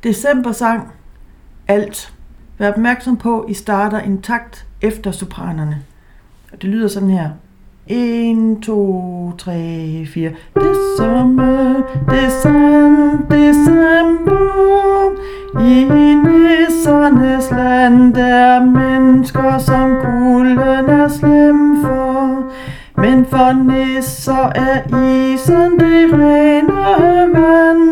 Decembersang. Alt. Vær opmærksom på, I starter en takt efter sopranerne. Og det lyder sådan her. 1, 2, 3, 4. December, i nissernes land, der mennesker som kulden er slem for. Men for nisser er isen det rene vand.